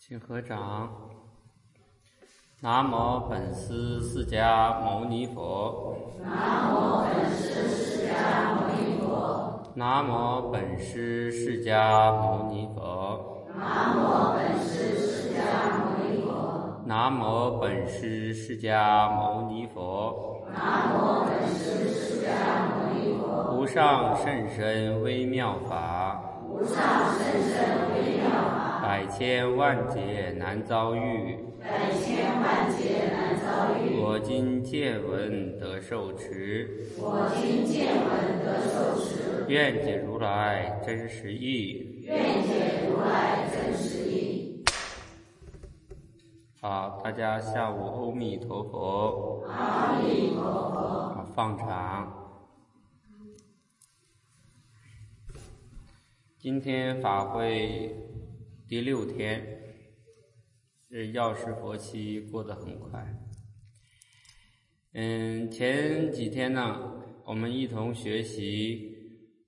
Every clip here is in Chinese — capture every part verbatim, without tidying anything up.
请合掌。南无本师释迦牟尼佛。 南无本师释迦牟尼佛。 南无本师释迦牟尼佛。 南无本师释迦牟尼佛。 南无本师释迦牟尼佛。 南无本师释迦牟尼佛。 无上甚深微妙法， 无上甚深微妙法， 百千万劫难遭遇， 百千万劫难遭遇。 我今见闻得受持， 我今见闻得受持， 愿解如来真实义。 愿解如来真实义。 好，大家下午阿弥陀佛。 阿弥陀佛。 好，放掌。今天法会第六天，这药师佛期过得很快。嗯，前几天呢，我们一同学习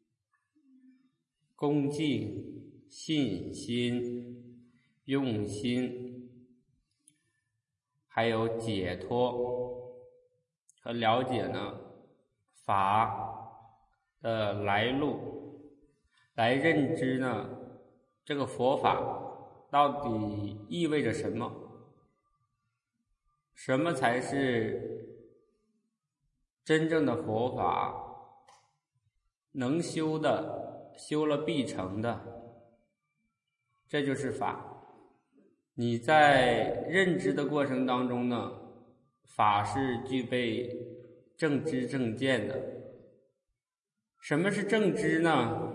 恭敬、信心、用心，还有解脱和了解呢法的来路，来认知呢这个佛法到底意味着什么，什么才是真正的佛法，能修的修了必成的，这就是法。你在认知的过程当中呢，法是具备正知正见的。什么是正知呢？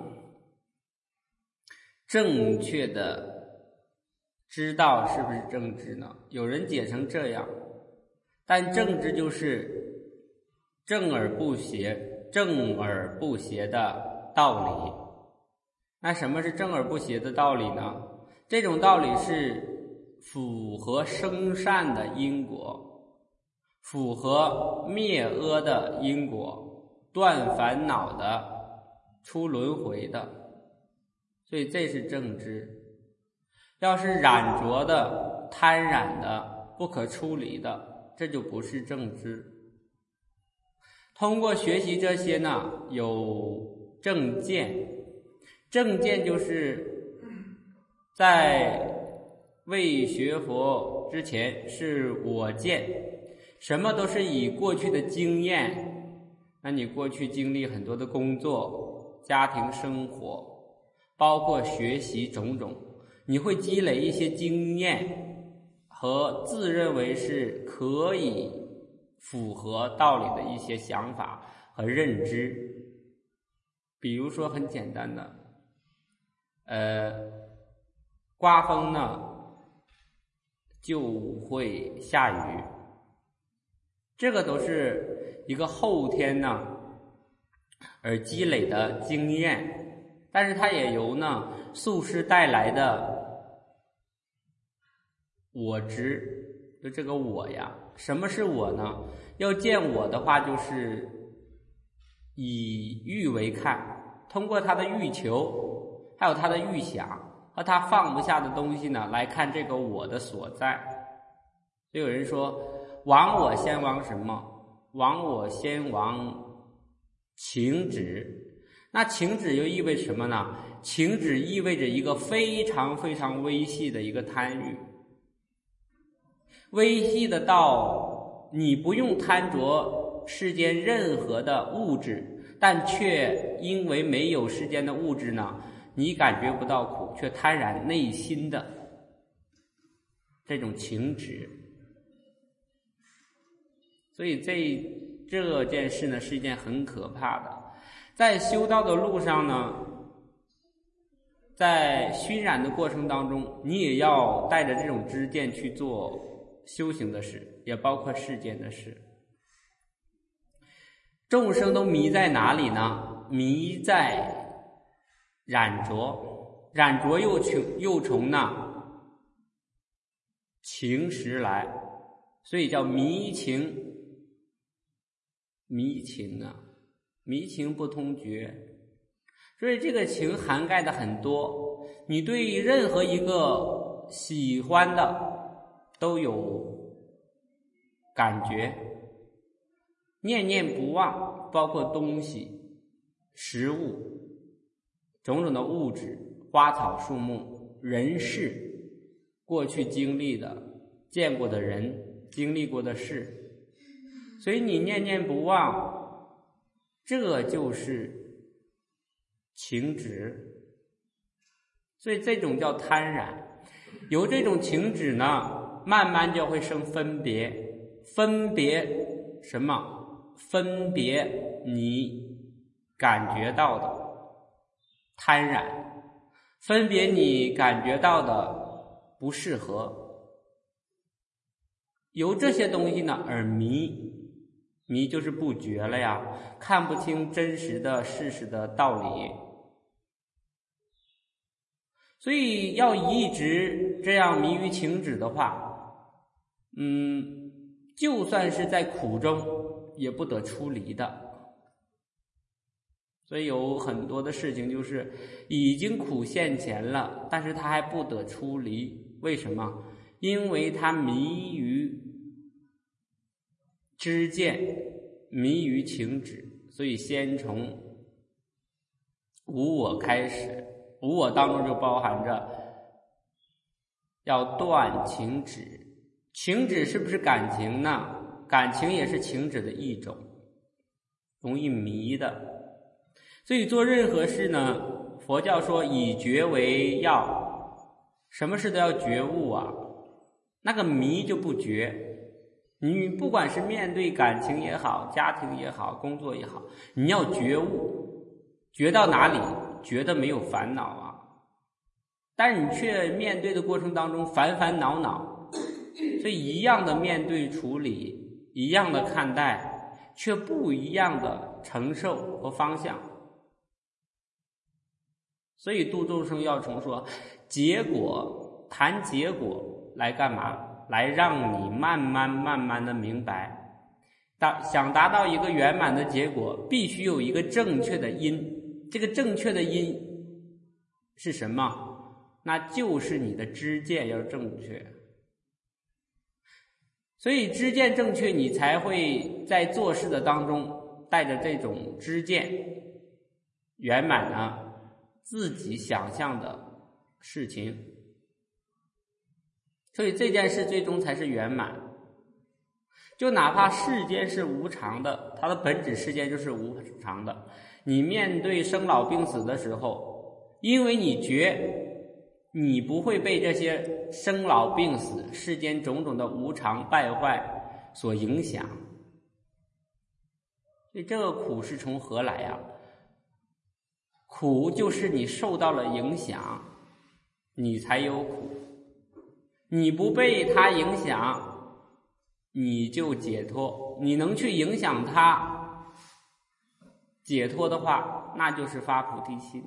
正确的知道是不是正知呢？有人解成这样，但正知就是正而不邪，正而不邪的道理。那什么是正而不邪的道理呢？这种道理是符合生善的因果，符合灭恶的因果，断烦恼的，出轮回的。所以这是正知。要是染着的、贪染的、不可出离的，这就不是正知。通过学习这些呢，有正见。正见就是在未学佛之前是我见，什么都是以过去的经验，那你过去经历很多的工作、家庭生活，包括学习种种，你会积累一些经验和自认为是可以符合道理的一些想法和认知。比如说很简单的，呃，刮风呢就会下雨，这个都是一个后天呢而积累的经验，但是它也由呢宿世带来的我执，就这个我呀。什么是我呢？要见我的话，就是以欲为看，通过他的欲求还有他的欲想和他放不下的东西呢来看这个我的所在。就有人说亡我先亡什么？亡我先亡情执。那情执又意味着什么呢？情执意味着一个非常非常微细的一个贪欲，微细的到你不用贪着世间任何的物质，但却因为没有世间的物质呢，你感觉不到苦，却贪染内心的这种情执。所以这这件事呢是一件很可怕的。在修道的路上呢，在熏染的过程当中，你也要带着这种知见去做修行的事，也包括世间的事。众生都迷在哪里呢？迷在染着，染着又从又从呢情识来，所以叫迷情。迷情啊，迷情不通觉，所以这个情涵盖的很多。你对任何一个和喜欢的都有感觉，念念不忘，包括东西、食物、种种的物质、花草树木、人事，过去经历的、见过的人、经历过的事，所以你念念不忘，这就是情执。所以这种叫贪染，由这种情执呢，慢慢就会生分别，分别什么？分别你感觉到的贪染，分别你感觉到的不适合，由这些东西呢而迷，迷就是不觉了呀，看不清真实的事实的道理。所以要一直这样迷于情执的话，嗯，就算是在苦中也不得出离的。所以有很多的事情就是已经苦现前了，但是他还不得出离。为什么？因为他迷于知见，迷于情执。所以先从无我开始，无我当中就包含着要断情执。情执是不是感情呢？感情也是情执的一种，容易迷的。所以做任何事呢，佛教说以觉为要，什么事都要觉悟啊。那个迷就不觉，你不管是面对感情也好，家庭也好，工作也好，你要觉悟，觉到哪里？觉得没有烦恼啊，但你却面对的过程当中烦烦恼恼，所以一样的面对处理，一样的看待，却不一样的承受和方向。所以度众生要从说结果，谈结果来干嘛？来让你慢慢慢慢的明白，达想达到一个圆满的结果，必须有一个正确的因。这个正确的因是什么？那就是你的知见要正确。所以知见正确，你才会在做事的当中带着这种知见，圆满呢自己想象的事情。所以这件事最终才是圆满。就哪怕世间是无常的，它的本质世间就是无常的，你面对生老病死的时候，因为你觉你不会被这些生老病死世间种种的无常败坏所影响，所以这个苦是从何来啊？苦就是你受到了影响，你才有苦。你不被它影响，你就解脱。你能去影响它，解脱的话，那就是发菩提心。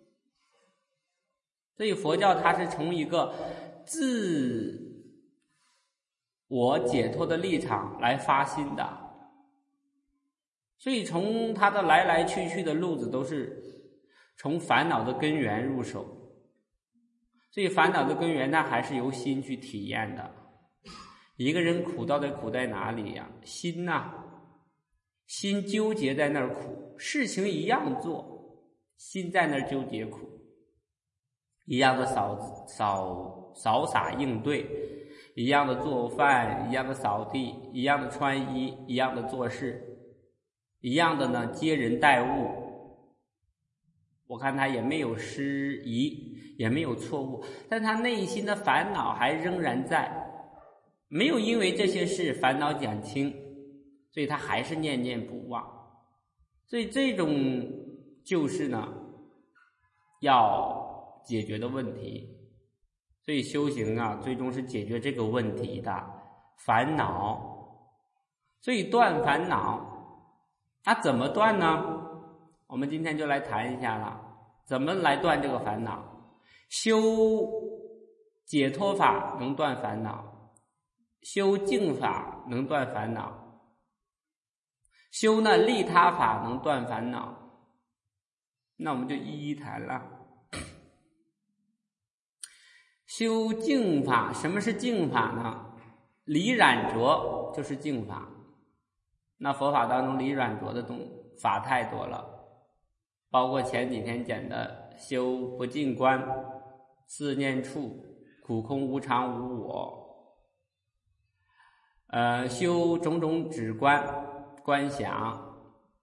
所以佛教它是从一个自我解脱的立场来发心的，所以从它的来来去去的路子都是从烦恼的根源入手。所以烦恼的根源它还是由心去体验的。一个人苦到底苦在哪里呀？心呐、啊，心纠结在那儿苦，事情一样做，心在那儿纠结苦，一样的扫扫扫洒应对，一样的做饭，一样的扫地，一样的穿衣，一样的做事，一样的呢接人待物。我看他也没有失仪，也没有错误，但他内心的烦恼还仍然在，没有因为这些事烦恼减轻，所以他还是念念不忘。所以这种就是呢要解决的问题。所以修行啊，最终是解决这个问题的烦恼。所以断烦恼，那怎么断呢？我们今天就来谈一下了，怎么来断这个烦恼。修解脱法能断烦恼，修净法能断烦恼，修呢利他法能断烦恼。那我们就一一谈了。 修净法，什么是净法呢？离染着就是净法。那佛法当中离染着的东法太多了，包括前几天讲的修不净观、四念处、苦空无常无我，呃，修种种止观、观想，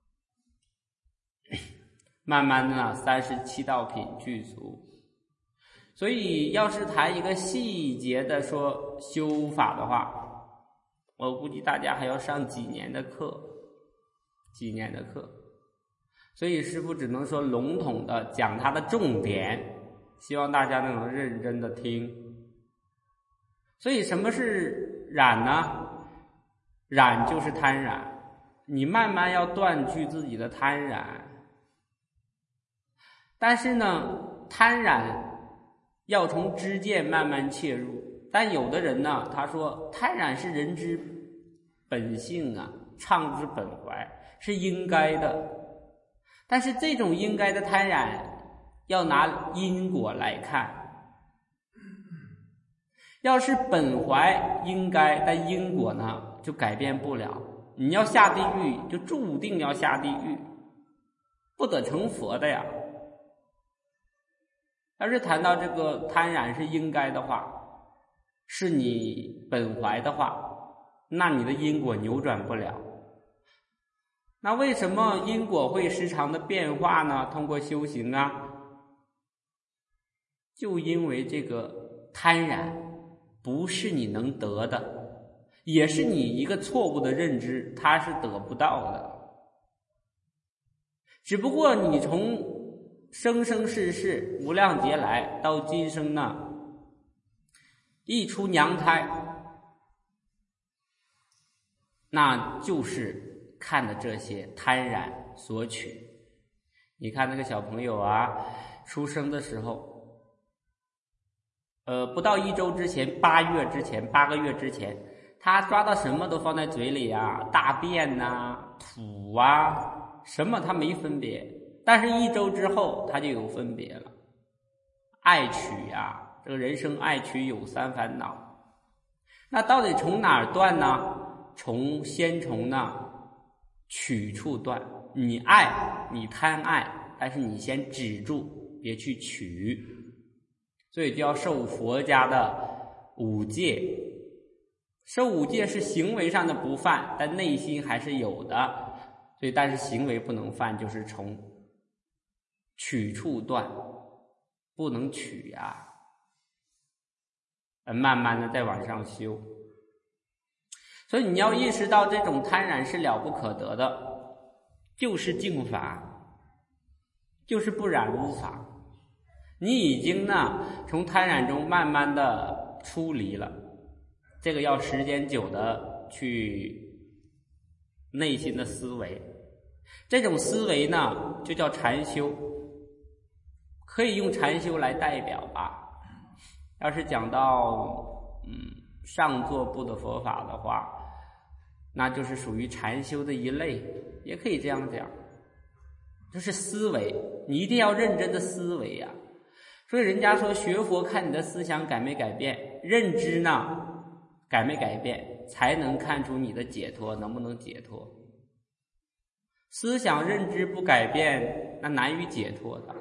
慢慢的呢，三十七道品具足。所以要是谈一个细节的说修法的话，我估计大家还要上几年的课，几年的课。所以师父只能说笼统的讲它的重点，希望大家能认真的听。所以什么是染呢？染就是贪染，你慢慢要断去自己的贪染。但是呢，贪染要从知见慢慢切入，但有的人呢，他说贪染是人之本性啊，畅之本怀，是应该的。但是这种应该的贪染要拿因果来看，要是本怀应该，但因果呢就改变不了。你要下地狱就注定要下地狱，不得成佛的呀。要是谈到这个贪染是应该的话，是你本怀的话，那你的因果扭转不了。那为什么因果会时常的变化呢？通过修行啊，就因为这个贪染不是你能得的，也是你一个错误的认知，它是得不到的。只不过你从生生世世无量劫来到今生呢，一出娘胎，那就是看的这些贪染所取。你看那个小朋友啊，出生的时候，呃，不到一周之前，八月之前，八个月之前，他抓到什么都放在嘴里啊，大便啊、土啊，什么他没分别。但是一周之后他就有分别了。爱取啊，这个人生爱取有三烦恼。那到底从哪儿断呢？从先从呢取处断。你爱，你贪爱，但是你先止住，别去取。所以就要受佛家的五戒。受五戒是行为上的不犯，但内心还是有的。所以但是行为不能犯，就是从取处断，不能取啊，慢慢的再往上修。所以你要意识到这种贪染是了不可得的，就是净法，就是不染污法。你已经呢从贪染中慢慢的出离了，这个要时间久的去内心的思维。这种思维呢就叫禅修，可以用禅修来代表吧。要是讲到嗯上座部的佛法的话，那就是属于禅修的一类，也可以这样讲。就是思维，你一定要认真的思维啊。所以人家说学佛看你的思想改没改变，认知呢改没改变，才能看出你的解脱能不能解脱。思想认知不改变，那难于解脱的。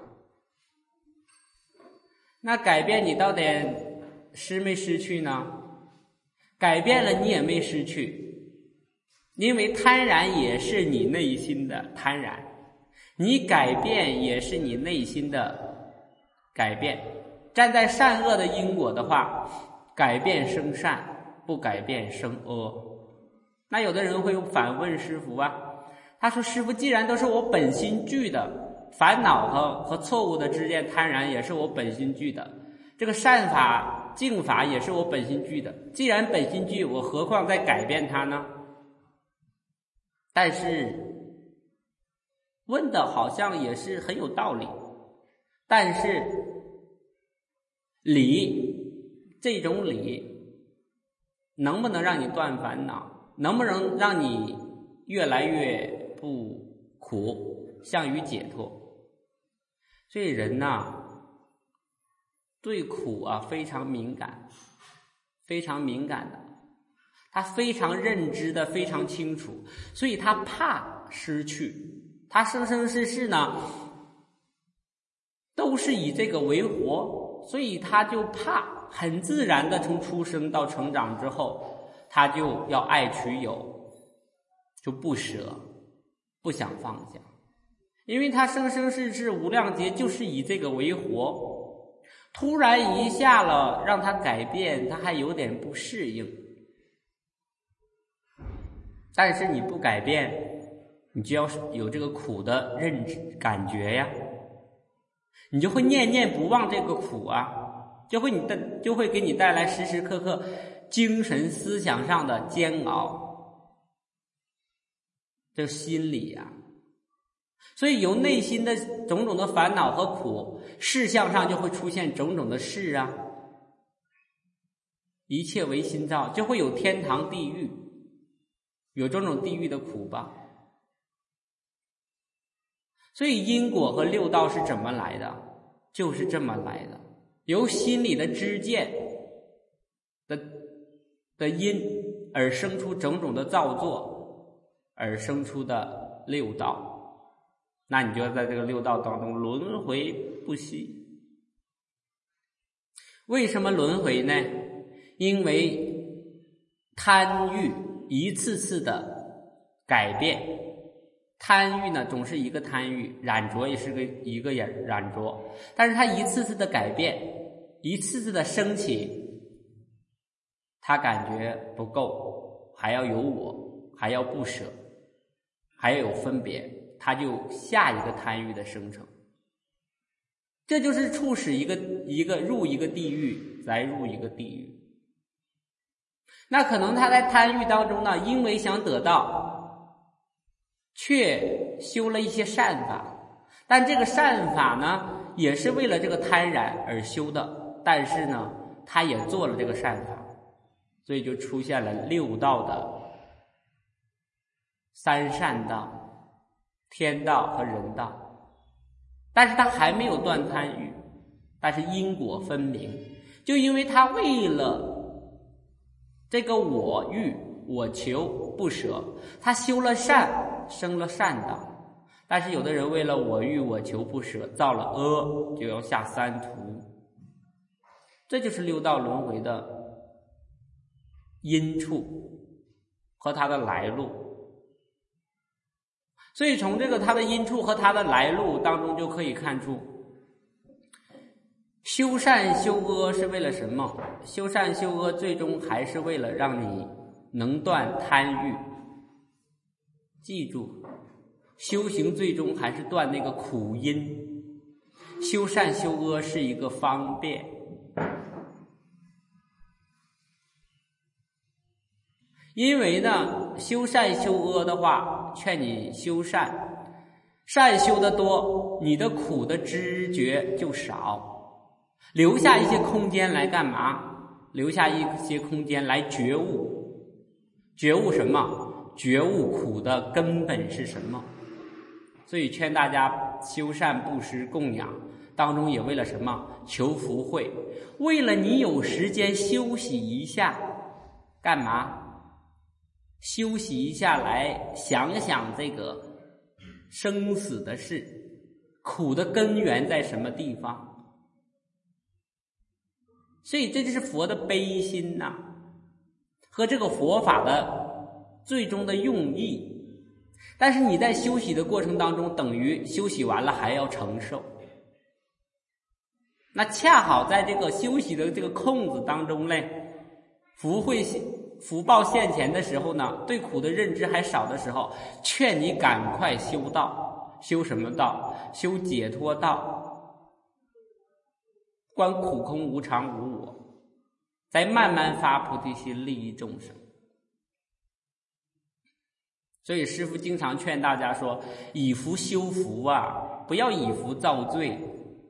那改变你到底失没失去呢？改变了你也没失去，因为贪染也是你内心的贪染，你改变也是你内心的改变。站在善恶的因果的话，改变生善，不改变生恶。那有的人会反问师父啊，他说师父，既然都是我本心具的，烦恼和和错误的知见贪染也是我本心具的，这个善法净法也是我本心具的，既然本心具，我何况再改变它呢？但是问的好像也是很有道理，但是理，这种理能不能让你断烦恼，能不能让你越来越不苦，向于解脱？所以人呐， 对苦啊非常敏感，非常敏感的，他非常认知的非常清楚，所以他怕失去，他生生世世呢都是以这个为活，所以他就怕，很自然的从出生到成长之后，他就要爱取有，就不舍，不想放下，因为他生生世世无量劫就是以这个为活，突然一下了让他改变，他还有点不适应。但是你不改变，你就要有这个苦的认知感觉呀，你就会念念不忘这个苦啊，就会你的就会给你带来时时刻刻精神思想上的煎熬，这心理啊。所以由内心的种种的烦恼和苦，事项上就会出现种种的事啊，一切为心造，就会有天堂地狱，有种种地狱的苦吧。所以因果和六道是怎么来的？就是这么来的，由心理的知见的的因而生出种种的造作，而生出的六道。那你就要在这个六道当中轮回不息。为什么轮回呢？因为贪欲一次次的改变，贪欲呢总是一个贪欲，染着也是个一个染着，但是它一次次的改变，一次次的升起，他感觉不够，还要有我，还要不舍，还要有分别，他就下一个贪欲的生成。这就是促使一个一个入一个地狱，再入一个地狱。那可能他在贪欲当中呢，因为想得到，却修了一些善法，但这个善法呢，也是为了这个贪婪而修的，但是呢，他也做了这个善法，所以就出现了六道的三善道、天道和人道。但是他还没有断贪欲，但是因果分明，就因为他为了这个我欲我求不舍，他修了善，生了善道。但是有的人为了我欲我求不舍，造了恶，就要下三途。这就是六道轮回的因处和它的来路。所以从这个它的因处和它的来路当中就可以看出，修善修恶是为了什么？修善修恶最终还是为了让你能断贪欲。记住，修行最终还是断那个苦因，修善修恶是一个方便。因为呢，修善修恶的话，劝你修善，善修得多，你的苦的知觉就少，留下一些空间来干嘛？留下一些空间来觉悟。觉悟什么？觉悟苦的根本是什么？所以劝大家修善布施供养当中也为了什么？求福慧，为了你有时间休息一下，干嘛？休息一下来想想这个生死的事，苦的根源在什么地方。所以这就是佛的悲心呐、啊，和这个佛法的最终的用意。但是你在休息的过程当中，等于休息完了还要承受。那恰好在这个休息的这个空子当中嘞，福慧福报现前的时候呢，对苦的认知还少的时候，劝你赶快修道。修什么道？修解脱道，观苦空无常无我，再慢慢发菩提心，利益众生。所以师父经常劝大家说，以福修福啊，不要以福造罪，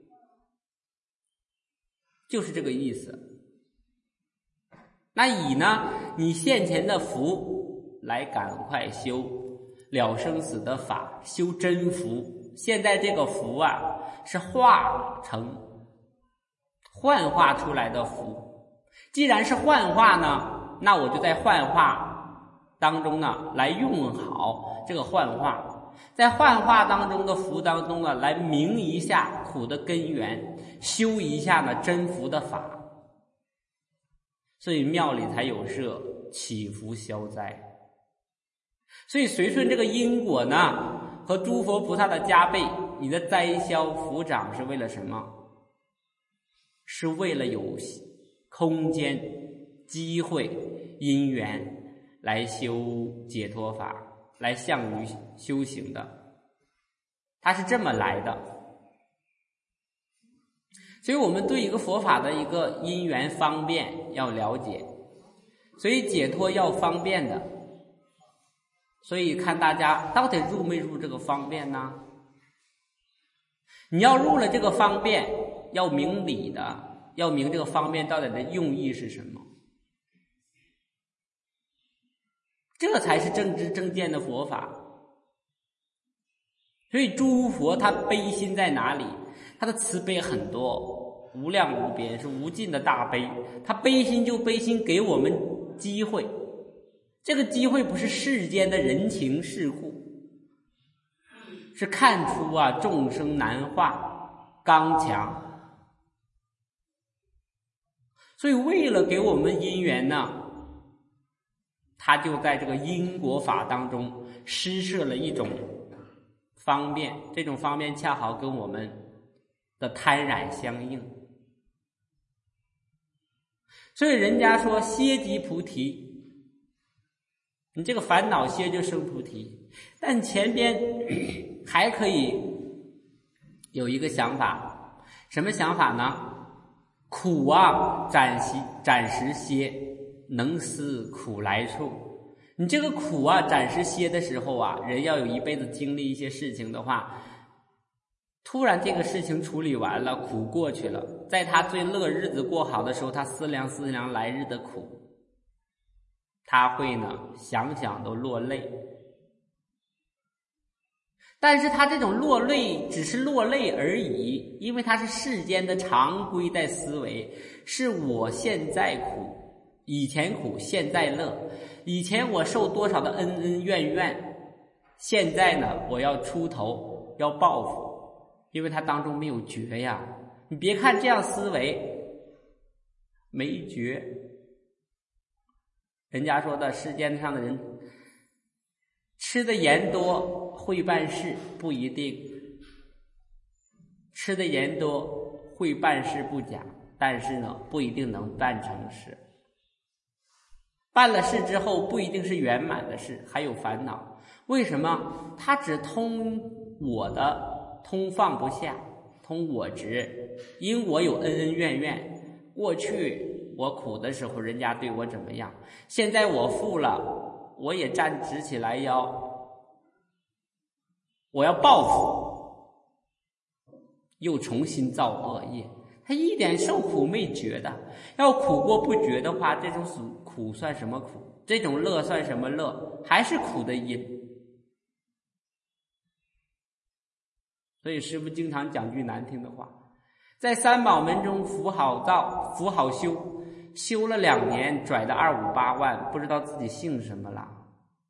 就是这个意思。那以呢，你现前的福来赶快修了生死的法，修真福。现在这个福啊，是化成幻化出来的福。既然是幻化呢，那我就在幻化当中呢来用好这个幻化，在幻化当中的福当中呢来明一下苦的根源，修一下呢真福的法。所以庙里才有设祈福消灾。所以随顺这个因果呢和诸佛菩萨的加倍，你的灾消福长是为了什么？是为了有空间、机会、因缘来修解脱法，来向于修行的，它是这么来的。所以我们对一个佛法的一个因缘方便要了解，所以解脱要方便的。所以看大家到底入没入这个方便呢？你要入了这个方便，要明理的，要明这个方便到底的用意是什么，这才是正知正见的佛法。所以诸佛他悲心在哪里？他的慈悲很多，无量无边，是无尽的大悲。他悲心就悲心给我们机会，这个机会不是世间的人情世故，是看出啊众生难化刚强。所以为了给我们因缘呢，他就在这个因果法当中施设了一种方便，这种方便恰好跟我们的贪染相应。所以人家说歇即菩提，你这个烦恼歇就生菩提。但前边还可以有一个想法，什么想法呢？苦啊暂时暂时歇，能思苦来处。你这个苦啊暂时歇的时候啊，人要有一辈子经历一些事情的话，突然这个事情处理完了，苦过去了，在他最乐日子过好的时候，他思量思量来日的苦，他会呢想想都落泪。但是他这种落泪只是落泪而已，因为他是世间的常规在思维，是我现在苦，以前苦现在乐，以前我受多少的恩恩怨怨，现在呢我要出头要报复，因为他当中没有觉呀。你别看这样思维没觉，人家说的世间上的人吃的盐多会办事不一定，吃的盐多会办事不假，但是呢不一定能办成事，办了事之后不一定是圆满的事，还有烦恼。为什么？他只通我的，通放不下，通我执，因我有恩恩怨怨，过去我苦的时候人家对我怎么样，现在我富了，我也站直起来腰，我要报复，又重新造恶业。他一点受苦没觉的，要苦过不觉的话，这种苦算什么苦？这种乐算什么乐？还是苦的因。所以师父经常讲句难听的话，在三宝门中福好造，福好修，修了两年拽的二五八万，不知道自己姓什么了。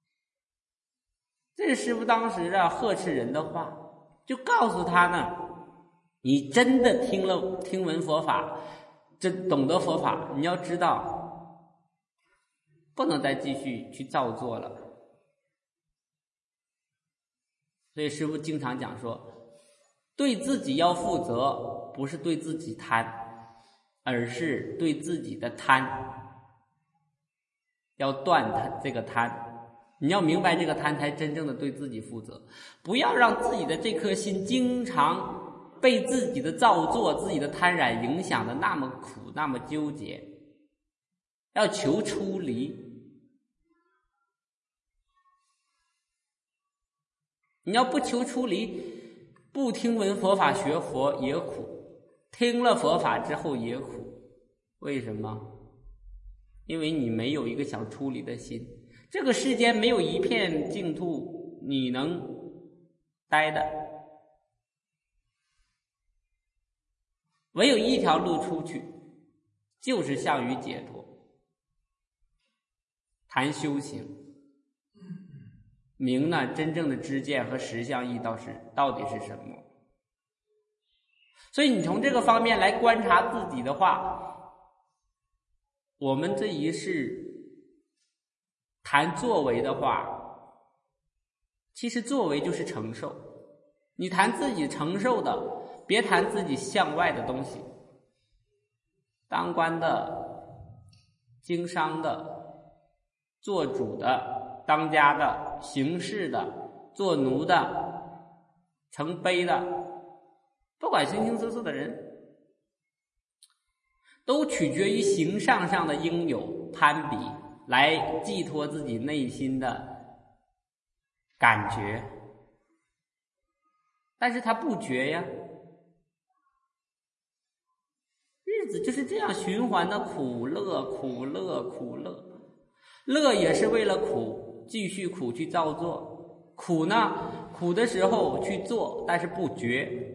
这是师父当时啊呵斥人的话，就告诉他呢，你真的听了听闻佛法，真懂得佛法，你要知道不能再继续去造作了。所以师父经常讲说，对自己要负责，不是对自己贪，而是对自己的贪要断它这个贪。你要明白这个贪才真正的对自己负责，不要让自己的这颗心经常被自己的造作、自己的贪染影响的那么苦，那么纠结，要求出离。你要不求出离，不听闻佛法学佛也苦，听了佛法之后也苦。为什么？因为你没有一个想出离的心。这个世间没有一片净土你能待的， 唯有一条路出去，就是向于解脱。谈修行，明呢真正的知见和实相义到是到底是什么。所以你从这个方面来观察自己的话，我们这一世谈作为的话，其实作为就是承受。你谈自己承受的，别谈自己向外的东西。当官的、经商的、做主的、当家的、行事的、做奴的、成卑的，不管形形色色的人，都取决于形上上的应有攀比，来寄托自己内心的感觉。但是他不觉呀，日子就是这样循环的苦乐苦乐苦乐，乐也是为了苦，继续苦去造作，苦呢，苦的时候去做，但是不觉。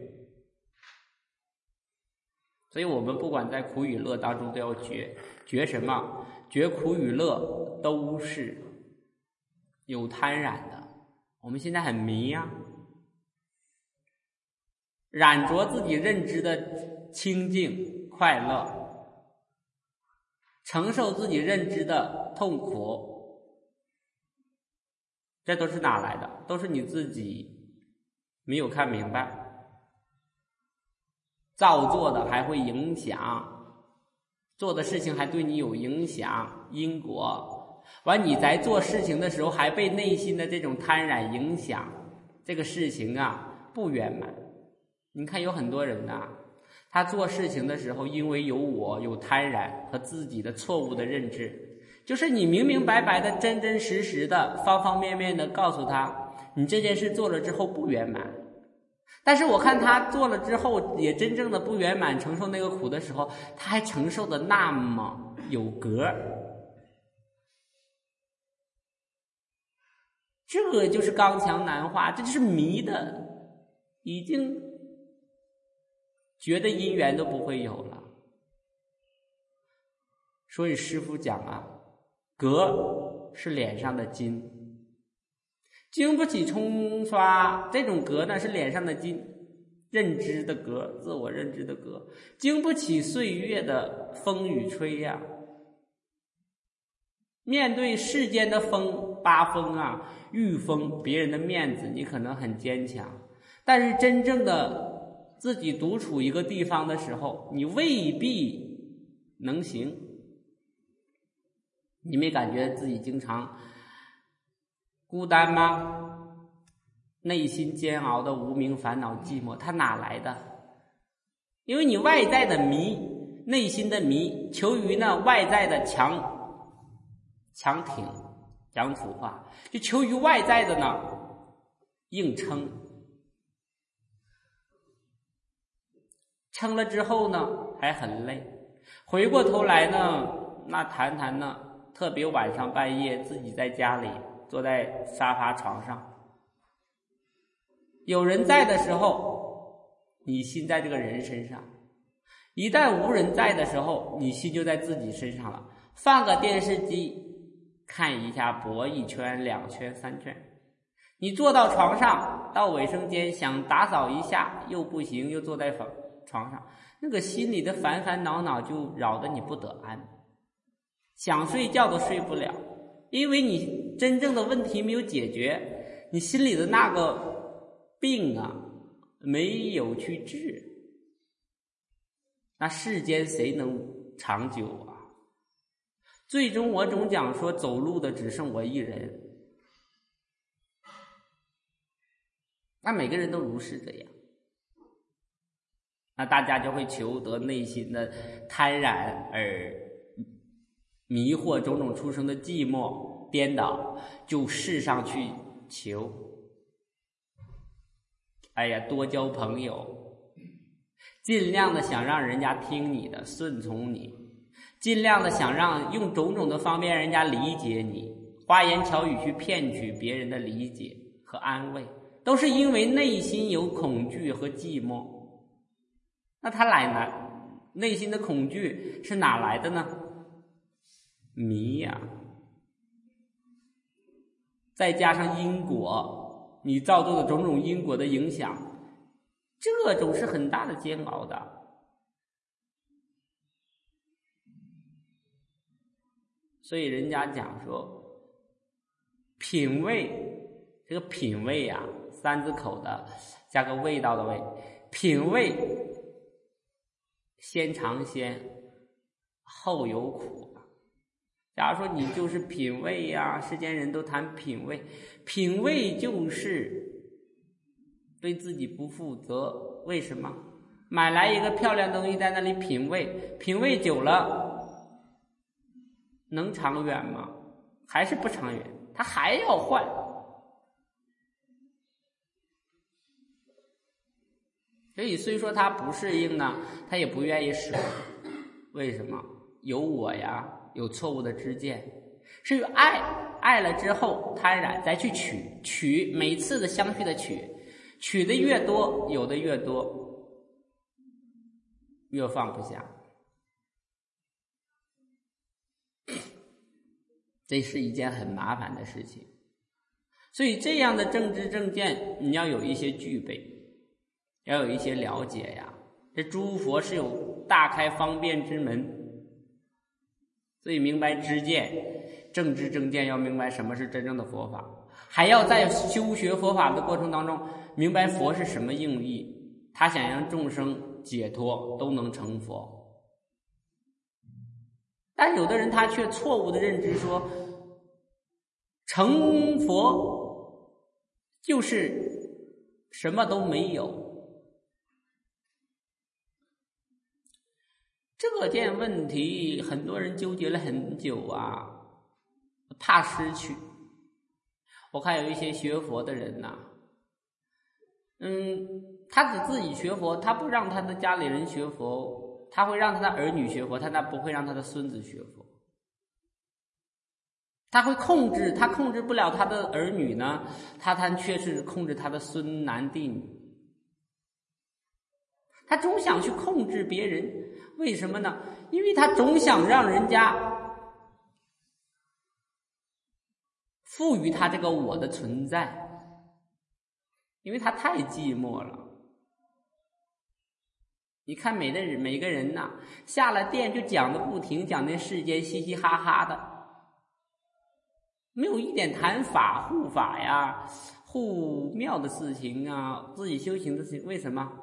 所以我们不管在苦与乐当中都要觉，觉什么？觉苦与乐都是有贪染的。我们现在很迷呀、啊，染着自己认知的清净快乐，承受自己认知的痛苦，这都是哪来的？都是你自己没有看明白。造作的还会影响，做的事情还对你有影响，因果完你在做事情的时候还被内心的这种贪染影响，这个事情啊不圆满。你看有很多人啊，他做事情的时候因为有我有贪染和自己的错误的认知，就是你明明白白的真真实实的方方面面的告诉他，你这件事做了之后不圆满，但是我看他做了之后也真正的不圆满，承受那个苦的时候，他还承受的那么有格，这个就是刚强难化，这就是迷的，已经觉得因缘都不会有了。所以师父讲啊，格是脸上的金，经不起冲刷，这种格呢是脸上的金，认知的格，自我认知的格，经不起岁月的风雨吹呀、啊。面对世间的风八风啊，御风别人的面子，你可能很坚强，但是真正的自己独处一个地方的时候，你未必能行。你没感觉自己经常孤单吗？内心煎熬的无名烦恼寂寞，它哪来的？因为你外在的迷，内心的迷，求于那外在的强强挺讲楚话，就求于外在的呢硬撑，撑了之后呢还很累，回过头来呢那谈谈呢，特别晚上半夜自己在家里坐在沙发床上，有人在的时候你心在这个人身上，一旦无人在的时候你心就在自己身上了。放个电视机看一下，搏一圈两圈三圈，你坐到床上到卫生间想打扫一下又不行，又坐在床上，那个心里的烦烦恼恼就扰得你不得安，想睡觉都睡不了，因为你真正的问题没有解决，你心里的那个病啊没有去治，那世间谁能长久啊？最终我总讲说，走路的只剩我一人，那每个人都如是这样，那大家就会求得内心的贪染而迷惑种种出生的寂寞颠倒，就世上去求，哎呀多交朋友，尽量的想让人家听你的顺从你，尽量的想让用种种的方面人家理解你，花言巧语去骗取别人的理解和安慰，都是因为内心有恐惧和寂寞。那他哪来内心的恐惧是哪来的呢？迷呀、啊，再加上因果，你造作的种种因果的影响，这种是很大的煎熬的。所以人家讲说，品味，这个品味啊，三字口的加个味道的味，品味先尝鲜，后有苦。假如说你就是品味呀、啊，世间人都谈品味，品味就是对自己不负责。为什么？买来一个漂亮东西在那里品味，品味久了能长远吗？还是不长远，它还要坏。所以虽说他不适应呢，他也不愿意舍。为什么？有我呀，有错误的知见，是爱，爱了之后贪婪，再去取，取每次的相续的取，取的越多，有的越多，越放不下。这是一件很麻烦的事情。所以这样的正知正见，你要有一些具备，要有一些了解呀。这诸佛是有大开方便之门。所以明白知见，正知正见，要明白什么是真正的佛法，还要在修学佛法的过程当中明白佛是什么用意，他想让众生解脱都能成佛。但有的人他却错误的认知说，成佛就是什么都没有。这件问题很多人纠结了很久啊，怕失去。我看有一些学佛的人呐、啊，嗯，他只自己学佛，他不让他的家里人学佛，他会让他的儿女学佛，他那不会让他的孙子学佛。他会控制，他控制不了他的儿女呢，他他却是控制他的孙男弟女。他总想去控制别人，为什么呢？因为他总想让人家赋予他这个我的存在，因为他太寂寞了。你看每个人每个人呐、啊，下了殿就讲的不停，讲那世间嘻嘻哈哈的，没有一点谈法护法呀、护庙的事情啊，自己修行的事情。为什么？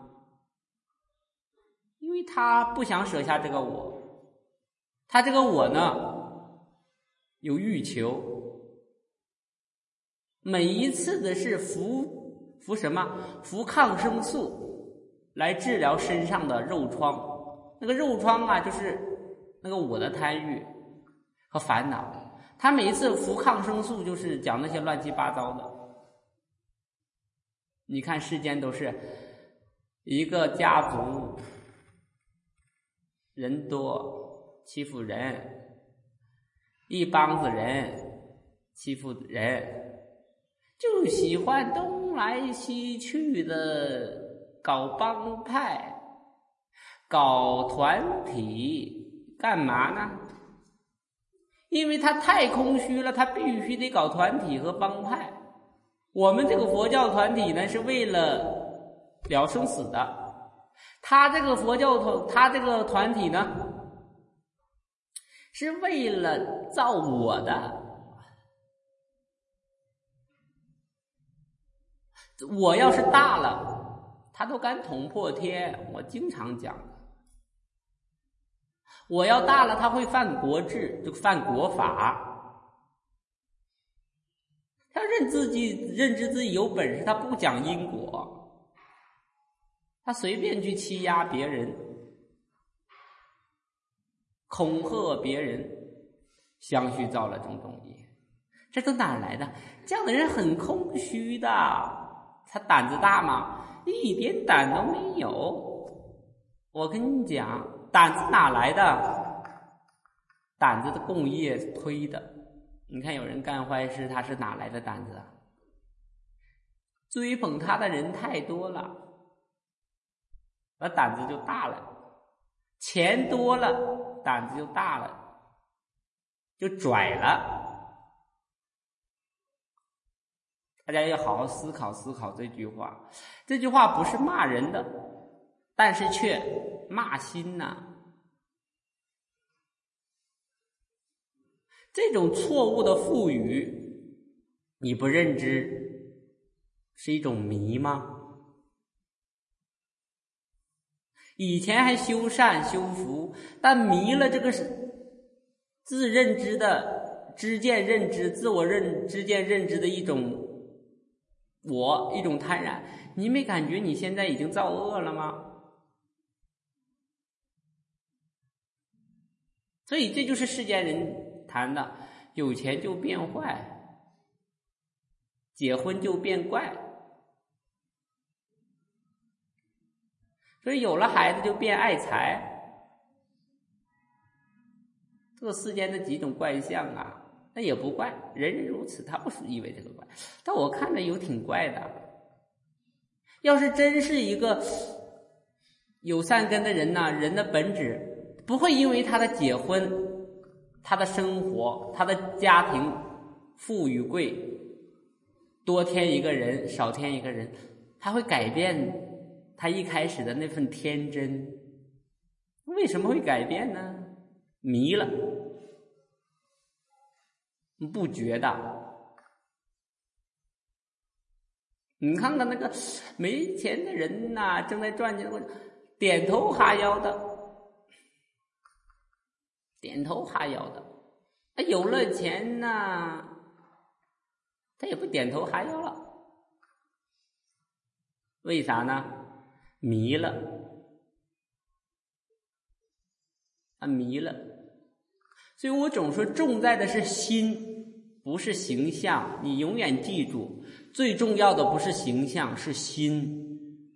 因为他不想舍下这个我，他这个我呢有欲求，每一次的是服服什么？服抗生素来治疗身上的肉疮。那个肉疮啊，就是那个我的贪欲和烦恼。他每一次服抗生素就是讲那些乱七八糟的。你看世间都是一个家族人多欺负人，一帮子人欺负人，就喜欢东来西去的搞帮派搞团体，干嘛呢？因为他太空虚了，他必须得搞团体和帮派。我们这个佛教团体呢，是为了了生死的。他这个佛教团，他这个团体呢，是为了造我的。我要是大了，他都敢捅破天。我经常讲，我要大了，他会犯国制，就犯国法。他认自己认知自己有本事，他不讲因果，他随便去欺压别人，恐吓别人，相续造了种种业。这都哪来的？这样的人很空虚的。他胆子大吗？一点胆都没有。我跟你讲，胆子哪来的？胆子的共业推的。你看有人干坏事，他是哪来的胆子啊？追捧他的人太多了，而胆子就大了。 钱多了，胆子就大了，就拽了。大家要好好思考思考这句话。这句话不是骂人的，但是却骂心呐、啊。这种错误的赋予，你不认知，是一种迷吗？以前还修善修福，但迷了这个自认知的知见认知，自我认知见认知的一种我，一种贪婪，你没感觉你现在已经造恶了吗？所以这就是世间人谈的，有钱就变坏，结婚就变怪，所以有了孩子就变爱财，这个世间的几种怪象啊，那也不怪，人人如此，他不是以为这个怪，但我看着有挺怪的。要是真是一个有善根的人呢，人的本质不会因为他的结婚、他的生活、他的家庭富与贵，多添一个人少添一个人，他会改变他一开始的那份天真。为什么会改变呢？迷了，不觉得。你看看那个没钱的人呐、啊，正在赚钱的，点头哈腰的，点头哈腰的。他有了钱呐、啊，他也不点头哈腰了。为啥呢？迷了，啊迷了。所以我总说，重在的是心，不是形象。你永远记住，最重要的不是形象，是心。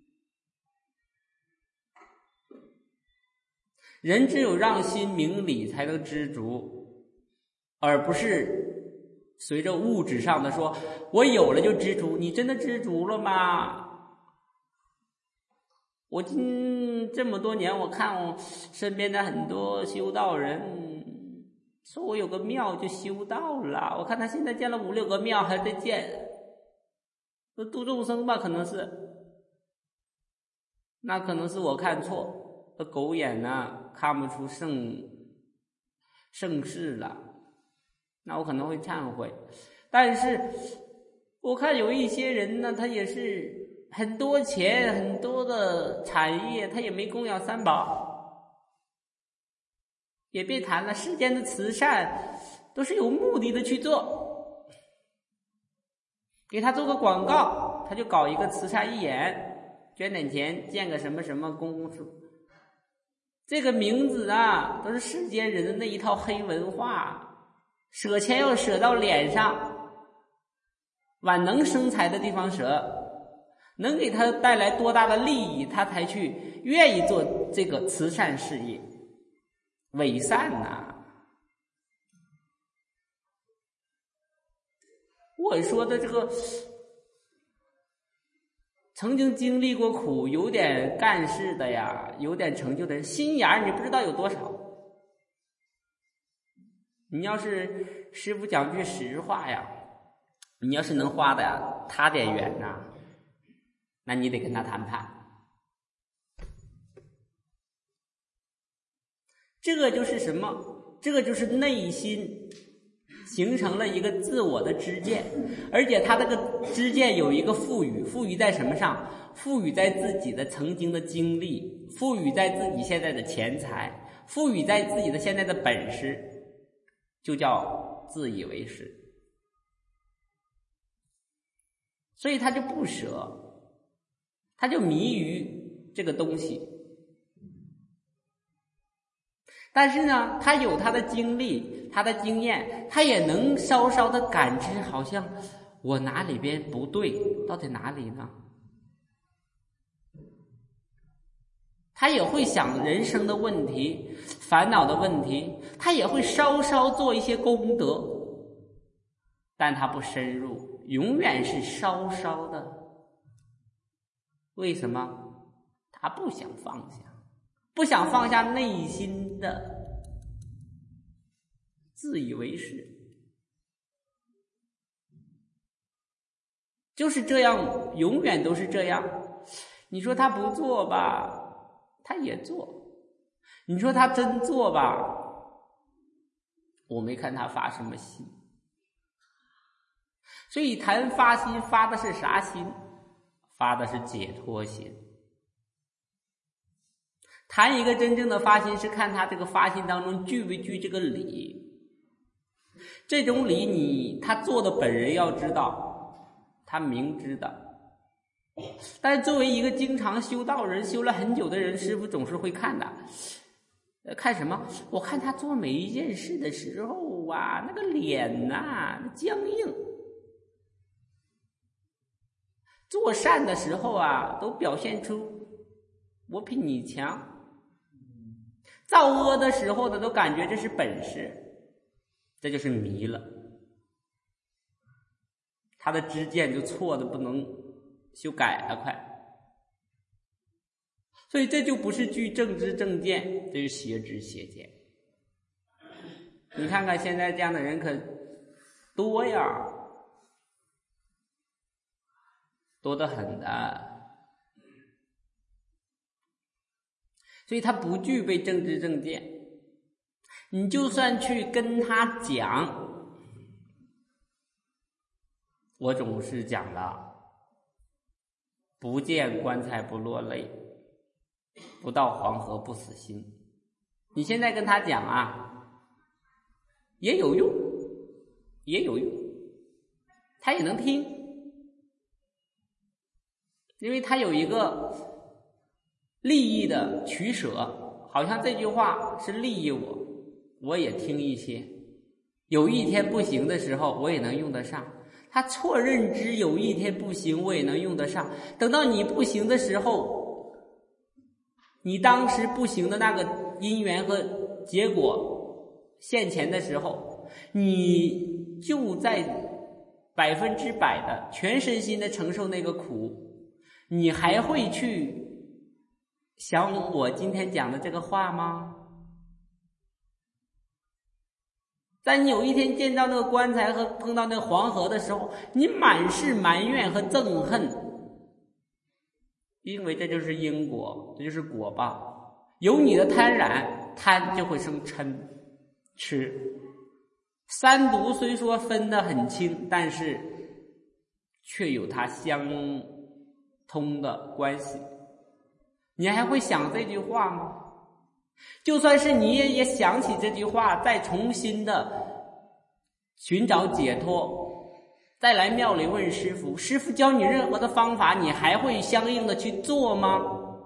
人只有让心明理，才能知足，而不是随着物质上的说，我有了就知足。你真的知足了吗？我今这么多年，我看我身边的很多修道人，说我有个庙就修道了。我看他现在建了五六个庙，还在建，度众生吧，可能是，那可能是我看错，狗眼呢看不出圣圣事了，那我可能会忏悔。但是我看有一些人呢，他也是很多钱很多的产业，他也没供养三宝。也别谈了，世间的慈善都是有目的的去做，给他做个广告，他就搞一个慈善义演，捐点钱建个什么什么公共处，这个名字啊都是世间人的那一套黑文化，舍钱要舍到脸上，往能生财的地方舍，能给他带来多大的利益，他才去愿意做这个慈善事业。伪善呐、啊！我说的这个曾经经历过苦，有点干事的呀，有点成就的人，心眼儿你不知道有多少。你要是师父讲句实话呀，你要是能花的呀，他点缘呐，那你得跟他谈判。这个就是什么？这个就是内心形成了一个自我的知见，而且他这个知见有一个赋予，赋予在什么上？赋予在自己的曾经的经历，赋予在自己现在的钱财，赋予在自己的现在的本事，就叫自以为是。所以他就不舍，他就迷于这个东西。但是呢，他有他的经历，他的经验，他也能稍稍的感知，好像我哪里边不对，到底哪里呢？他也会想人生的问题，烦恼的问题，他也会稍稍做一些功德，但他不深入，永远是稍稍的。为什么？他不想放下。 不想放下内心的自以为是，就是这样，永远都是这样。你说他不做吧，他也做；你说他真做吧，我没看他发什么心。所以谈发心，发的是啥心？发的是解脱心。谈一个真正的发心，是看他这个发心当中具不具这个理。这种理你他做的本人要知道，他明知道。但是作为一个经常修道人，修了很久的人，师父总是会看的。呃，看什么？我看他做每一件事的时候啊，那个脸呐，那僵硬；做善的时候啊，都表现出我比你强；造恶的时候呢，都感觉这是本事。这就是迷了，他的知见就错的不能修改了，快。所以这就不是具正知正见，这是邪知邪见。你看看现在这样的人可多呀，多得很的。所以他不具备正知正见，你就算去跟他讲，我总是讲了，不见棺材不落泪，不到黄河不死心。你现在跟他讲啊，也有用，也有用，他也能听，因为他有一个利益的取舍，好像这句话是利益我，我也听一些。有一天不行的时候，我也能用得上。他错认知有一天不行，我也能用得上。等到你不行的时候，你当时不行的那个因缘和结果现前的时候，你就在百分之百的全身心的承受那个苦，你还会去想我今天讲的这个话吗？在你有一天见到那个棺材和碰到那个黄河的时候，你满是埋怨和憎恨，因为这就是因果，这就是果报。有你的贪婪，贪就会生嗔痴。三毒虽说分得很清，但是却有它相通的关系。你还会想这句话吗？就算是你也也想起这句话，再重新的寻找解脱，再来庙里问师父，师父教你任何的方法，你还会相应的去做吗？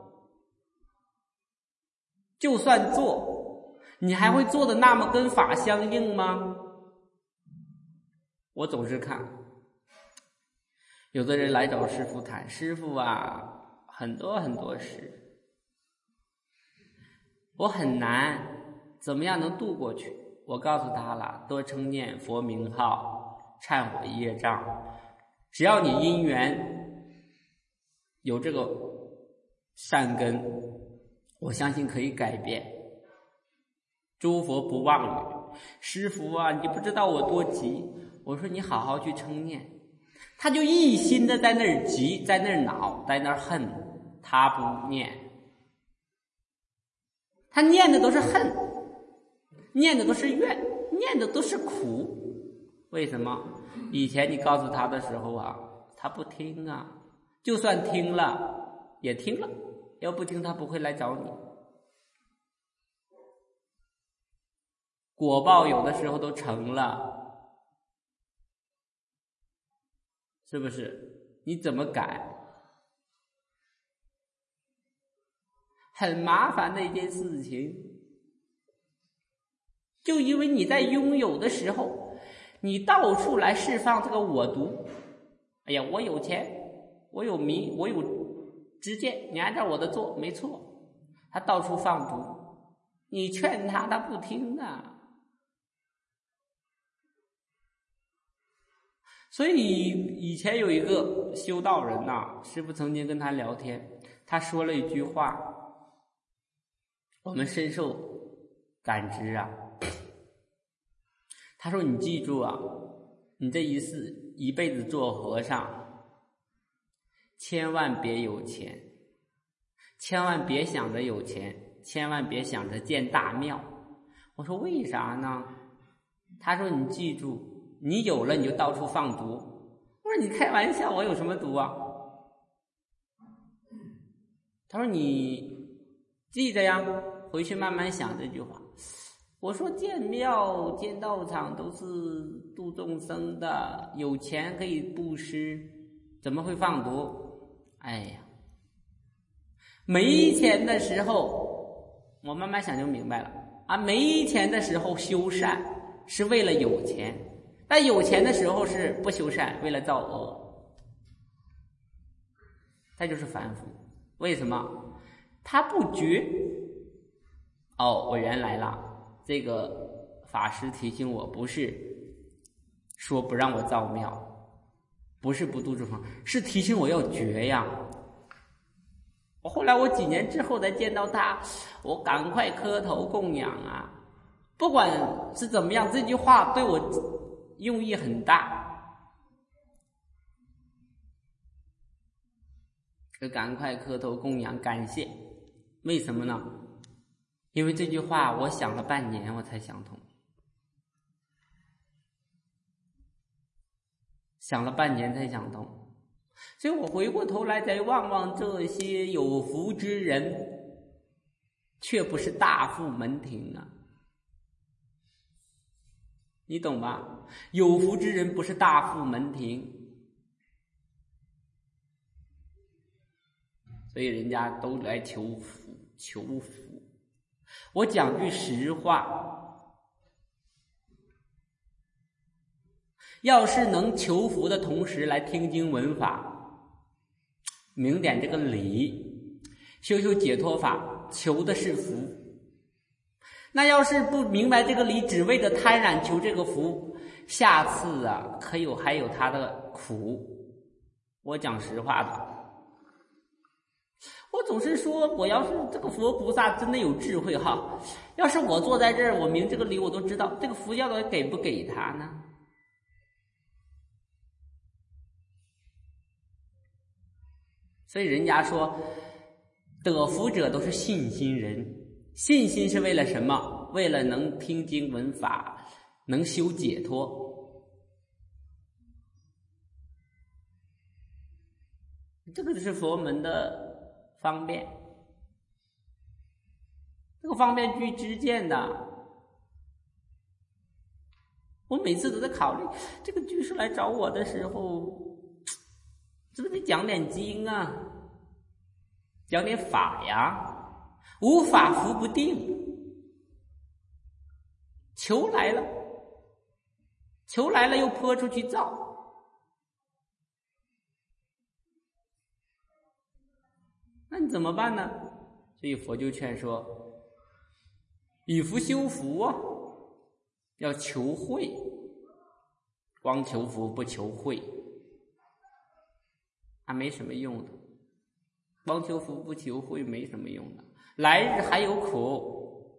就算做，你还会做的那么跟法相应吗？我总是看有的人来找师父谈，师父啊，很多很多事我很难，怎么样能度过去？我告诉他了，多称念佛名号，忏悔业障，只要你因缘有这个善根，我相信可以改变。诸佛不妄语，师父啊，你不知道我多急。我说你好好去称念，他就一心的在那儿急，在那儿恼，在那儿恨，他不念。他念的都是恨，念的都是怨，念的都是苦。为什么？以前你告诉他的时候啊，他不听啊，就算听了也听了，要不听他不会来找你。果报有的时候都成了，是不是？你怎么改？很麻烦的一件事情，就因为你在拥有的时候，你到处来释放这个我独。哎呀，我有钱，我有名，我有知见，你按照我的做，没错。他到处放毒，你劝他，他不听啊。所以以前有一个修道人呐、啊，师父曾经跟他聊天，他说了一句话。 我们深受感知啊。他说你记住啊，你这一世一辈子做和尚，千万别有钱，千万别想着有钱，千万别想着建大庙。我说为啥呢？他说你记住，你有了你就到处放毒。我说你开玩笑，我有什么毒啊？他说你记着呀，回去慢慢想这句话。我说建庙建道场都是度众生的，有钱可以布施，怎么会放毒？哎呀，没钱的时候我慢慢想就明白了啊，没钱的时候修善是为了有钱，但有钱的时候是不修善，为了造恶。这就是凡夫。为什么？他不觉。哦，我原来啦，这个法师提醒我，不是说不让我造庙，不是不度众生，是提醒我要觉呀。我后来我几年之后才见到他，我赶快磕头供养啊。不管是怎么样，这句话对我用意很大，就赶快磕头供养感谢。为什么呢？因为这句话我想了半年我才想通，想了半年才想通。所以我回过头来再望望这些有福之人，却不是大富门庭啊，你懂吧？有福之人不是大富门庭，所以人家都来求福求福。我讲句实话，要是能求福的同时来听经闻法，明点这个理，修修解脱法，求的是福。那要是不明白这个理，只为着贪婪求这个福，下次啊可有还有他的苦。我讲实话的，我总是说，我要是这个佛菩萨真的有智慧哈，要是我坐在这儿，我明这个理，我都知道这个福要到底给不给他呢？所以人家说，得福者都是信心人。信心是为了什么？为了能听经闻法，能修解脱。这个就是佛门的方便，这个方便具知见的。我每次都在考虑，这个居士来找我的时候，是不是得讲点经啊，讲点法呀？无法福不定，求来了，求来了又泼出去造，那你怎么办呢？所以佛就劝说，以福修福啊，要求慧，光求福不求慧，还没什么用的。光求福不求慧没什么用的，来日还有苦。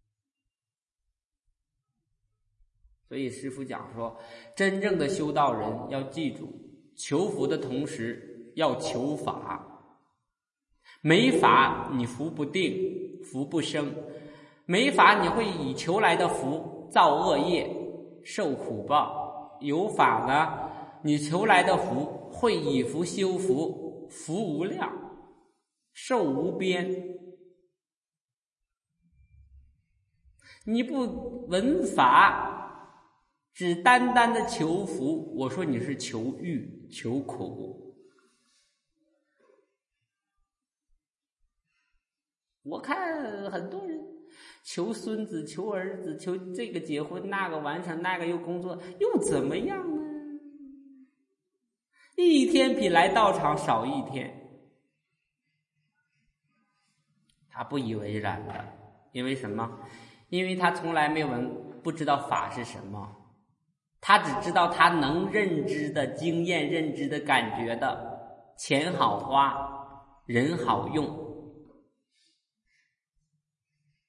所以师父讲说，真正的修道人要记住，求福的同时要求法。没法你福不定，福不生，没法你会以求来的福造恶业，受苦报。有法呢，你求来的福会以福修福，福无量，寿无边。你不闻法，只单单的求福，我说你是求欲求苦。我看很多人求孙子求儿子，求这个结婚那个完成，那个又工作，又怎么样呢？一天比来道场少一天。他不以为然的，因为什么？因为他从来没有闻，不知道法是什么，他只知道他能认知的经验、认知的感觉的，钱好花，人好用。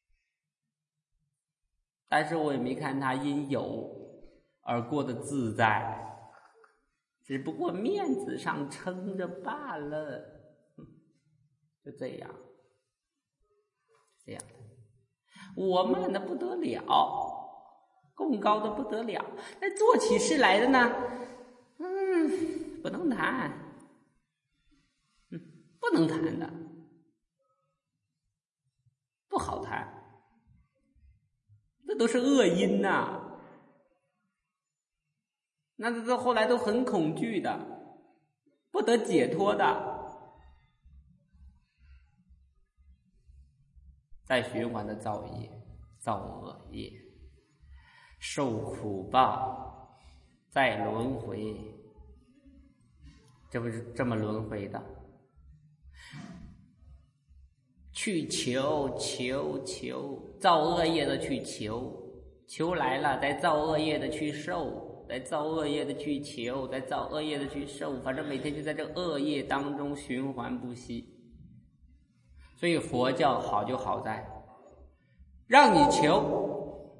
但是我也没看他因有而过得自在，只不过面子上撑着罢了，就这样，这样，我慢的不得了，功高的不得了，但做起事来的呢，嗯，不能谈，嗯，不能谈的，不好谈，这都是恶因呐、啊。那这这后来都很恐惧的，不得解脱的，在循环的造业、造恶业，受苦报，再轮回，这不是这么轮回的。去求求求，造恶业的去求，求来了，再造恶业的去受。在造恶业的去求，在造恶业的去受，反正每天就在这恶业当中循环不息。所以佛教好就好在让你求，